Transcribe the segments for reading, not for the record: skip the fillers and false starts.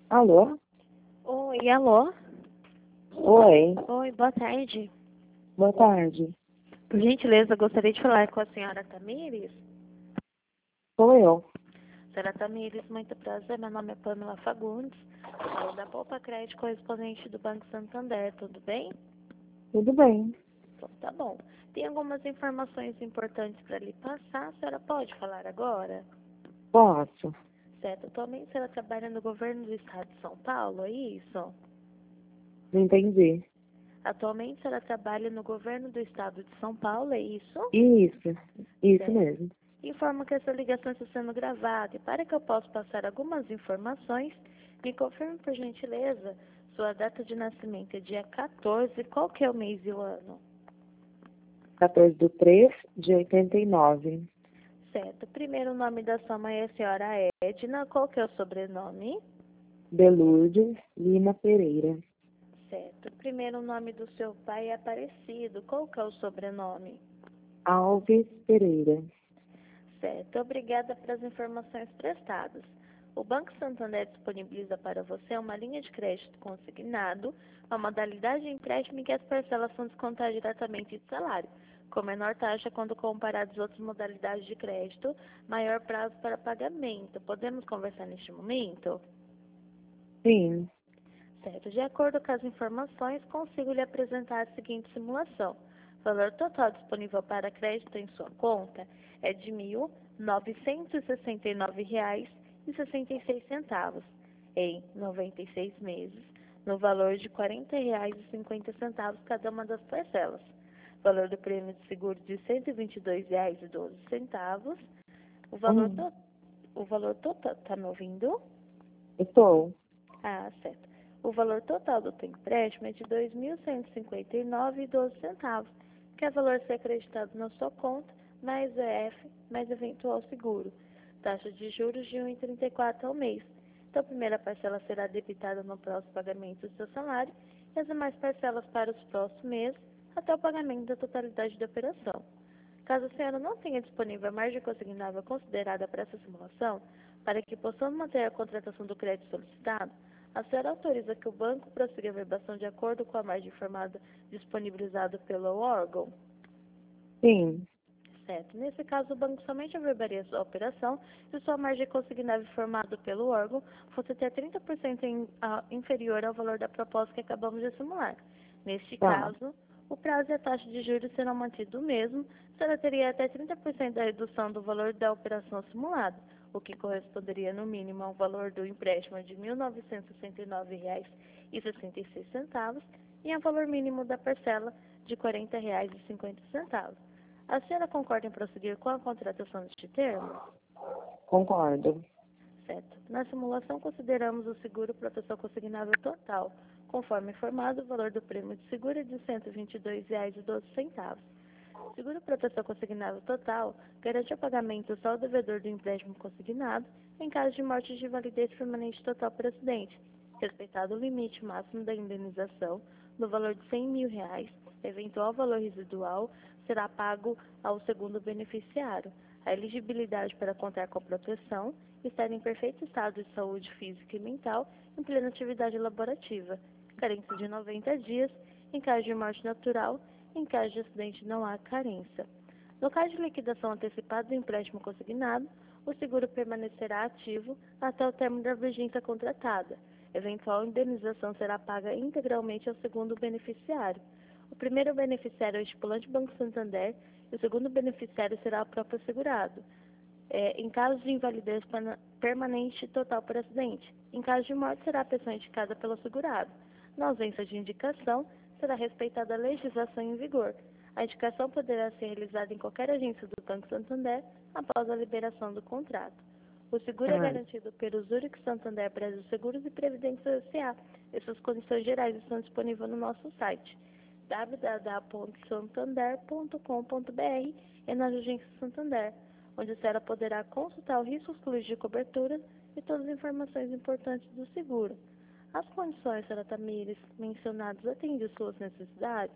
Alô? Oi, alô? Oi, Oi, boa tarde. boa tarde. Por gentileza, gostaria de falar com a senhora Tamires. Sou eu. Senhora Tamires, muito prazer. Meu nome é Pamela Fagundes. Falo da Poupa Crédito correspondente do Banco Santander, tudo bem? Tudo bem? Então, tá bom. Tem algumas informações importantes para lhe passar. A senhora pode falar agora? Posso? Certo. Atualmente a senhora trabalha no governo do estado de São Paulo, é isso? Não entendi. Atualmente a senhora trabalha no governo do estado de São Paulo, é isso? Isso Certo. mesmo. Informo que essa ligação está sendo gravada e para que eu possa passar algumas informações, me confirme, por gentileza, sua data de nascimento é dia 14, qual que é o mês e o ano? 14/3/89. Certo. Primeiro, o nome da sua mãe é a senhora Edna, qual que é o sobrenome? Belourdes Lima Pereira. Certo. Primeiro, o nome do seu pai é Aparecido, qual que é o sobrenome? Alves Pereira. Certo. Obrigada pelas informações prestadas. O Banco Santander disponibiliza para você uma linha de crédito consignado, uma modalidade de empréstimo em que as parcelas são descontadas diretamente do salário, com menor taxa quando comparado às outras modalidades de crédito, maior prazo para pagamento. Podemos conversar neste momento? Sim. Certo. De acordo com as informações, consigo lhe apresentar a seguinte simulação. O valor total disponível para crédito em sua conta é de R$ 1.969,66 em 96 meses, no valor de R$ 40,50 cada uma das parcelas. Valor do prêmio de seguro de R$ 122,12. O valor, Hum, to o valor total, tá me ouvindo? Estou. Ah, certo. O valor total do teu empréstimo é de R$ 2.159,12, que é o valor a ser acreditado na sua conta, mais EF, mais eventual seguro. Taxa de juros de 1,34 ao mês. Então, a primeira parcela será debitada no próximo pagamento do seu salário e as demais parcelas para os próximos meses, até o pagamento da totalidade da operação. Caso a senhora não tenha disponível a margem consignável considerada para essa simulação, para que possamos manter a contratação do crédito solicitado, a senhora autoriza que o banco prossiga a verbação de acordo com a margem informada disponibilizada pelo órgão? Sim. Certo. Nesse caso, o banco somente averbaria sua operação se sua margem consignável informada pelo órgão fosse até 30% inferior ao valor da proposta que acabamos de simular. Neste Tá. caso, o prazo e a taxa de juros serão mantidos o mesmo, a senhora teria até 30% da redução do valor da operação simulada, o que corresponderia no mínimo ao valor do empréstimo de R$ 1.969,66 e ao valor mínimo da parcela de R$ 40,50. A senhora concorda em prosseguir com a contratação deste termo? Concordo. Certo. Na simulação, consideramos o seguro proteção consignável total. Conforme informado, o valor do prêmio de seguro é de R$ 122,12. Seguro proteção consignável total garante o pagamento só ao devedor do empréstimo consignado em caso de morte de invalidez permanente total por acidente, respeitado o limite máximo da indenização no valor de R$ 100.000. Eventual valor residual será pago ao segundo beneficiário. A elegibilidade para contar com a proteção estar em perfeito estado de saúde física e mental em plena atividade laborativa. Carência de 90 dias em caso de morte natural. Em caso de acidente, não há carência. No caso de liquidação antecipada do empréstimo consignado, o seguro permanecerá ativo até o término da vigência contratada. Eventual indenização será paga integralmente ao segundo beneficiário. O primeiro beneficiário é o estipulante Banco Santander e o segundo beneficiário será o próprio segurado. Em caso de invalidez permanente total por acidente. Em caso de morte, será a pessoa indicada pelo segurado. Na ausência de indicação, será respeitada a legislação em vigor. A indicação poderá ser realizada em qualquer agência do Banco Santander após a liberação do contrato. O seguro é Ah, garantido pelo Zurich Santander Brasil Seguros e Previdência S.A. E suas condições gerais estão disponíveis no nosso site www.santander.com.br e nas agências Santander, onde a senhora poderá consultar o risco excluído de cobertura e todas as informações importantes do seguro. As condições, senhora Tamires, mencionadas atendem suas necessidades?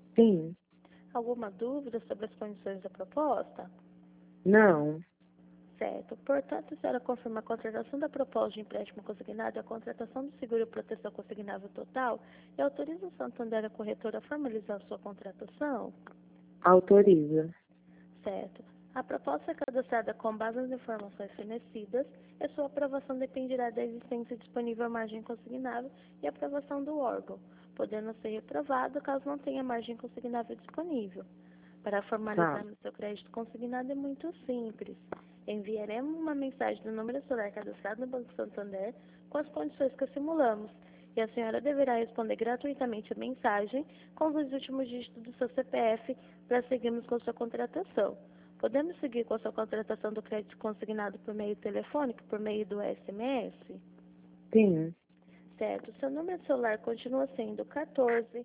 sim. Alguma dúvida sobre as condições da proposta? Não. Certo. Portanto, a senhora confirma a contratação da proposta de empréstimo consignado e a contratação do seguro e proteção consignável total e autoriza o Santander a corretora a formalizar sua contratação? Autoriza. Certo. A proposta é cadastrada com base nas informações fornecidas e sua aprovação dependerá da existência disponível margem consignável e aprovação do órgão, podendo ser reprovado caso não tenha margem consignável disponível. Para formalizar o seu crédito consignado é muito simples. Enviaremos uma mensagem do número celular cadastrado no Banco Santander com as condições que simulamos, e a senhora deverá responder gratuitamente a mensagem com os últimos dígitos do seu CPF para seguirmos com sua contratação. Podemos seguir com a sua contratação do crédito consignado por meio telefônico, por meio do SMS? Sim. Certo. Seu número de celular continua sendo 14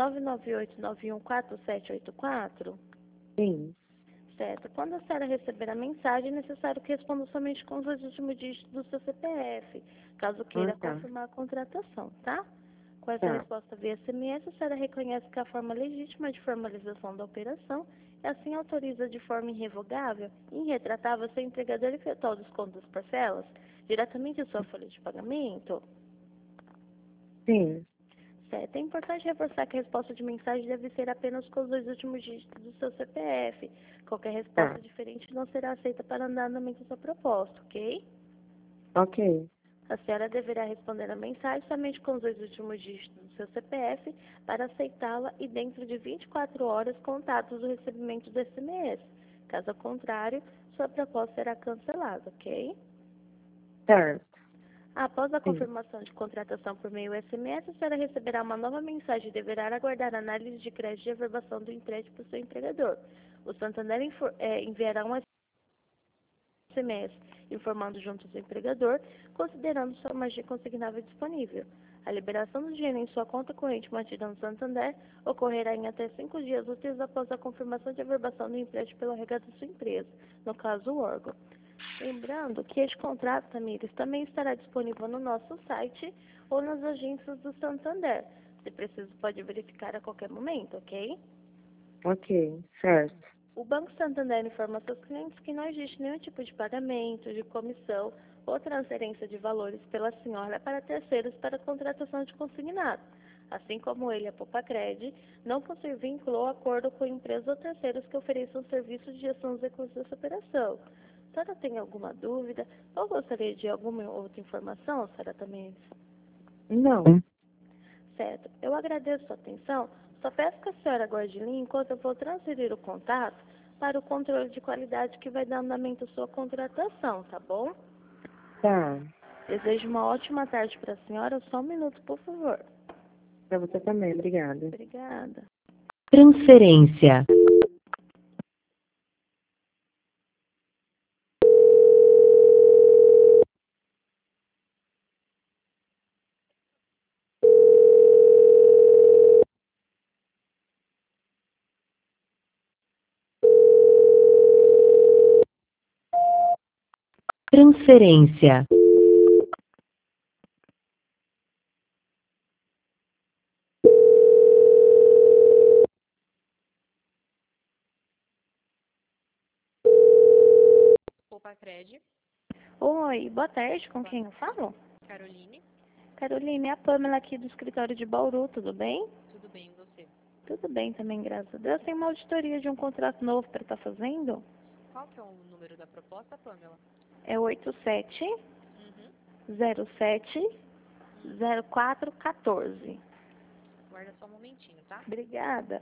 998914784? Sim. Certo. Quando a senhora receber a mensagem, é necessário que responda somente com os dois últimos dígitos do seu CPF, caso queira tá. confirmar a contratação, tá? Com essa Tá. resposta via SMS, a senhora reconhece que a forma legítima de formalização da operação e assim autoriza de forma irrevogável e irretratável seu empregador efetuar o desconto das parcelas diretamente em sua folha de pagamento? Sim. Certo. É importante reforçar que a resposta de mensagem deve ser apenas com os dois últimos dígitos do seu CPF. Qualquer resposta diferente não será aceita para andamento da sua proposta, ok? Ok. A senhora deverá responder a mensagem somente com os dois últimos dígitos do seu CPF para aceitá-la e dentro de 24 horas contados do recebimento do SMS. Caso contrário, sua proposta será cancelada, ok? Certo. Após a Sim. confirmação de contratação por meio SMS, a senhora receberá uma nova mensagem e deverá aguardar a análise de crédito de averbação do empréstimo para o seu empregador. O Santander enviará um SMS informando junto ao seu empregador, considerando sua margem consignável disponível. A liberação do dinheiro em sua conta corrente mantida no Santander ocorrerá em até 5 dias úteis após a confirmação de averbação do empréstimo pelo RH da sua empresa, no caso o órgão. Lembrando que este contrato, Tamires, também estará disponível no nosso site ou nas agências do Santander. Se preciso, pode verificar a qualquer momento, ok? Ok. Certo. O Banco Santander informa aos seus clientes que não existe nenhum tipo de pagamento, de comissão ou transferência de valores pela senhora para terceiros para a contratação de consignado. Assim como ele, a Popacred, não possui vínculo ou acordo com empresas ou terceiros que ofereçam serviços de gestão dos recursos dessa operação. A senhora tem alguma dúvida ou gostaria de alguma outra informação, senhora Tamires? Não. Certo. Eu agradeço a sua atenção. Só peço que a senhora aguarde em linha enquanto eu vou transferir o contato para o controle de qualidade que vai dar andamento à sua contratação, tá bom? Tá. Desejo uma ótima tarde para a senhora. Só um minuto, por favor. Pra você também. Obrigada. Obrigada. Transferência. Transferência. Popacred, Oi, boa tarde. Com quem eu falo? Caroline, Caroline, é a Pamela aqui do escritório de Bauru, tudo bem? tudo bem e você? Tudo bem também, graças a Deus. Tem uma auditoria de um contrato novo para estar fazendo? Qual que é o número da proposta, Pamela? É 87 Uhum. 07 0414. Guarda só um momentinho, tá? Obrigada.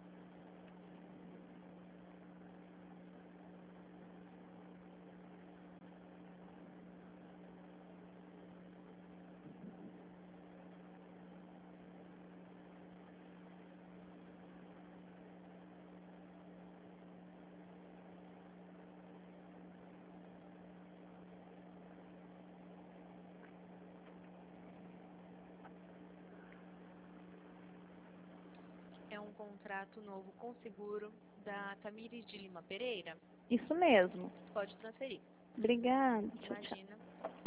É um contrato novo com seguro da Tamires de Lima Pereira. Isso mesmo. Pode transferir. Obrigada. Tchau, tchau. Imagina.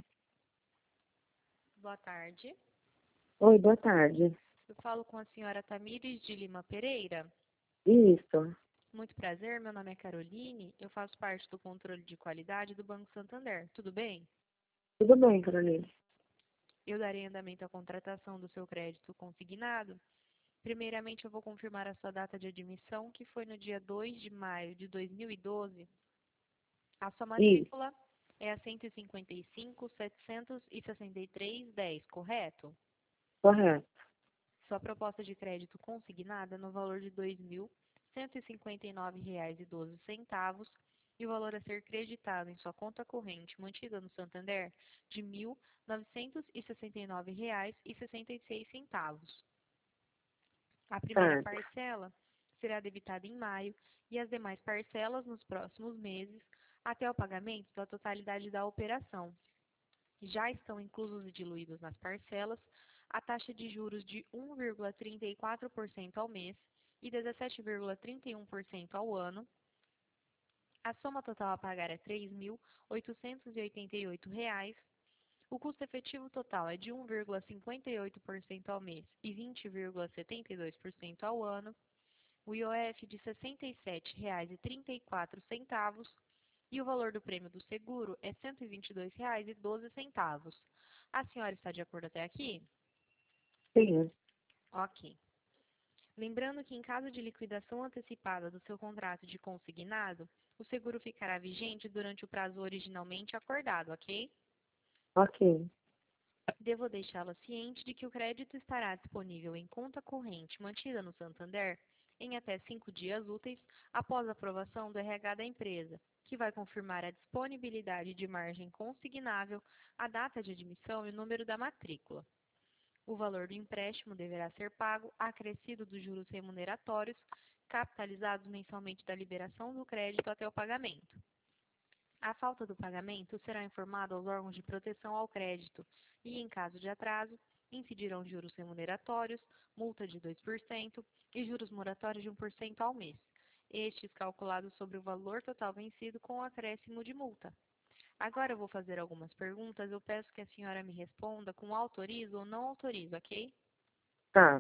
Boa tarde. Oi, boa tarde. Eu falo com a senhora Tamires de Lima Pereira. Isso. Muito prazer, meu nome é Caroline, eu faço parte do controle de qualidade do Banco Santander. Tudo bem? Tudo bem, Carolina? Eu darei andamento à contratação do seu crédito consignado. Primeiramente, eu vou confirmar a sua data de admissão, que foi no dia 2 de maio de 2012. A sua Isso, matrícula é a 155.763.10, correto? correto. Sua proposta de crédito consignada no valor de R$ 2.159,12 e o valor a ser creditado em sua conta corrente mantida no Santander de R$ 1.969,66. A primeira Certo, parcela será debitada em maio e as demais parcelas nos próximos meses até o pagamento da totalidade da operação. Já estão inclusos e diluídos nas parcelas a taxa de juros de 1,34% ao mês e 17,31% ao ano. A soma total a pagar é R$ 3.888. O custo efetivo total é de 1,58% ao mês e 20,72% ao ano. O IOF de R$ 67,34 e o valor do prêmio do seguro é R$ 122,12. A senhora está de acordo até aqui? sim, Ok. Lembrando que em caso de liquidação antecipada do seu contrato de consignado, o seguro ficará vigente durante o prazo originalmente acordado, ok? ok, Devo deixá-la ciente de que o crédito estará disponível em conta corrente mantida no Santander em até 5 dias úteis após a aprovação do RH da empresa, que vai confirmar a disponibilidade de margem consignável, a data de admissão e o número da matrícula. O valor do empréstimo deverá ser pago acrescido dos juros remuneratórios, capitalizados mensalmente da liberação do crédito até o pagamento. A falta do pagamento será informado aos órgãos de proteção ao crédito e, em caso de atraso, incidirão juros remuneratórios, multa de 2% e juros moratórios de 1% ao mês, estes calculados sobre o valor total vencido com o acréscimo de multa. Agora eu vou fazer algumas perguntas, eu peço que a senhora me responda com autorizo ou não autorizo, ok? tá,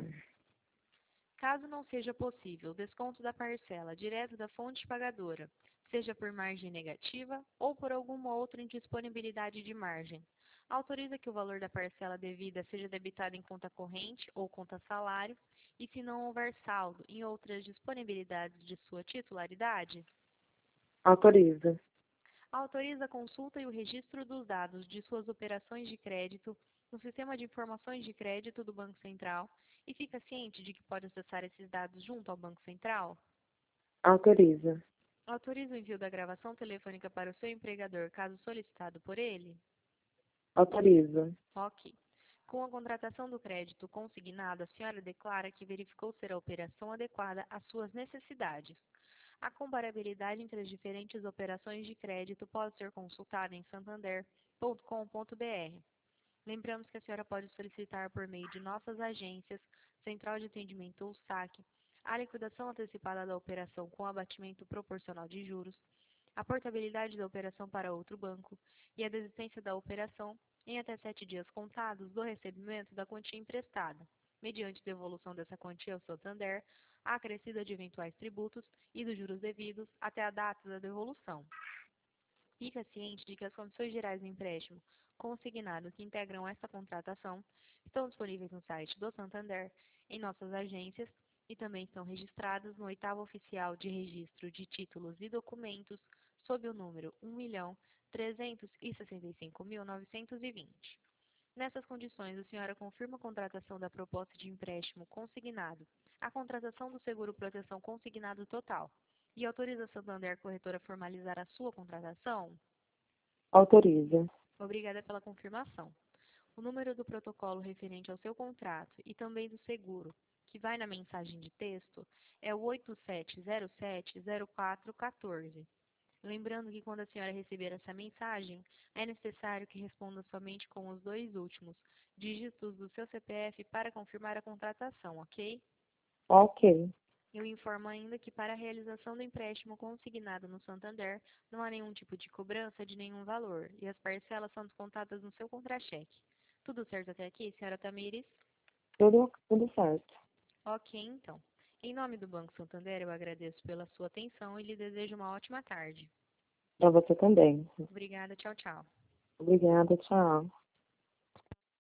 Caso não seja possível o desconto da parcela direto da fonte pagadora, seja por margem negativa ou por alguma outra indisponibilidade de margem, autoriza que o valor da parcela devida seja debitado em conta corrente ou conta salário e, se não houver saldo em outras disponibilidades de sua titularidade, autoriza, autoriza a consulta e o registro dos dados de suas operações de crédito no Sistema de Informações de Crédito do Banco Central e fica ciente de que pode acessar esses dados junto ao Banco Central? autoriza, Autoriza o envio da gravação telefônica para o seu empregador, caso solicitado por ele? autoriza, Ok. Com a contratação do crédito consignado, a senhora declara que verificou ser a operação adequada às suas necessidades. A comparabilidade entre as diferentes operações de crédito pode ser consultada em santander.com.br. Lembramos que a senhora pode solicitar por meio de nossas agências, Central de Atendimento ou SAC, a liquidação antecipada da operação com abatimento proporcional de juros, a portabilidade da operação para outro banco e a desistência da operação em até 7 dias contados do recebimento da quantia emprestada, mediante devolução dessa quantia ao Santander, a acrescida de eventuais tributos e dos juros devidos até a data da devolução. Fica ciente de que as condições gerais do empréstimo consignado que integram esta contratação estão disponíveis no site do Santander, em nossas agências e também estão registradas no 8º Oficial de Registro de Títulos e Documentos sob o número 1.365.920. Nessas condições, a senhora confirma a contratação da proposta de empréstimo consignado, a contratação do seguro proteção consignado total e autoriza a Santander Corretora a formalizar a sua contratação? autoriza, Obrigada pela confirmação. O número do protocolo referente ao seu contrato e também do seguro, que vai na mensagem de texto, é o 87070414. Lembrando que quando a senhora receber essa mensagem, é necessário que responda somente com os 2 últimos dígitos do seu CPF para confirmar a contratação, ok? ok, Eu informo ainda que para a realização do empréstimo consignado no Santander, não há nenhum tipo de cobrança de nenhum valor e as parcelas são descontadas no seu contra-cheque. Tudo certo até aqui, senhora Tamires? tudo certo. Ok, então. Em nome do Banco Santander, eu agradeço pela sua atenção e lhe desejo uma ótima tarde. Para você também. Obrigada, tchau, tchau. Obrigada, tchau.